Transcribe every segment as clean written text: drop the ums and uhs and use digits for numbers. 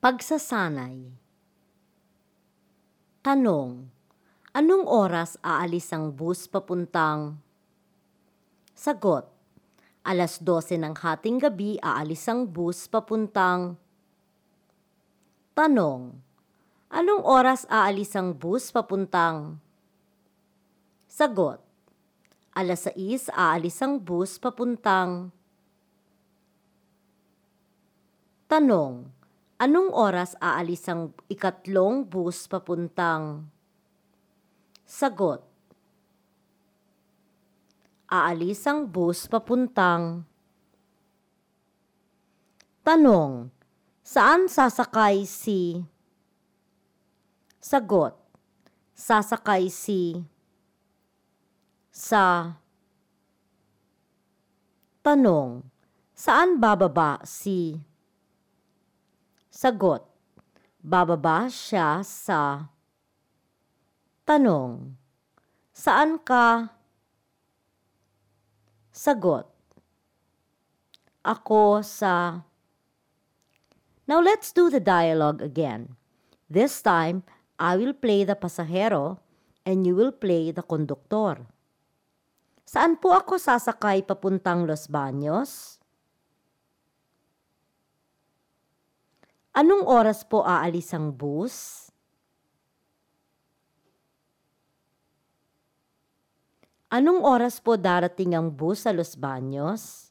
Pagsasanay. Tanong, anong oras aalis ang bus papuntang? Sagot, 12:00 ng hating gabi aalis ang bus papuntang. Tanong, anong oras aalis ang bus papuntang? Sagot, 6:00 aalis ang bus papuntang. Tanong, anong oras aalis ang ikatlong bus papuntang? Sagot, aalis ang bus papuntang. Tanong, saan sasakay si? Sagot, sasakay si sa. Tanong, saan bababa si? Sagot, bababa siya sa. Tanong, saan ka? Sagot, ako sa. Now let's do the dialogue again. This time, I will play the pasahero and you will play the konduktor. Saan po ako sasakay papuntang Los Baños? Anong oras po aalis ang bus? Anong oras po darating ang bus sa Los Baños?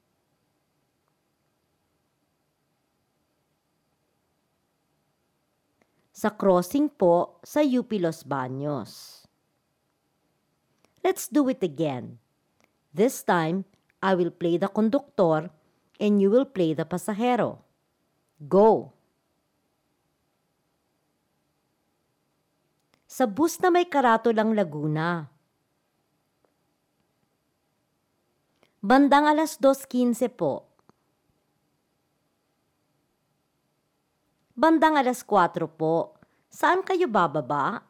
Sa crossing po sa UP Los Baños. Let's do it again. This time, I will play the konduktor and you will play the pasahero. Go! Sa bus na may karatulang Laguna. Bandang 2:15 po. Bandang 4:00 po. Saan kayo bababa?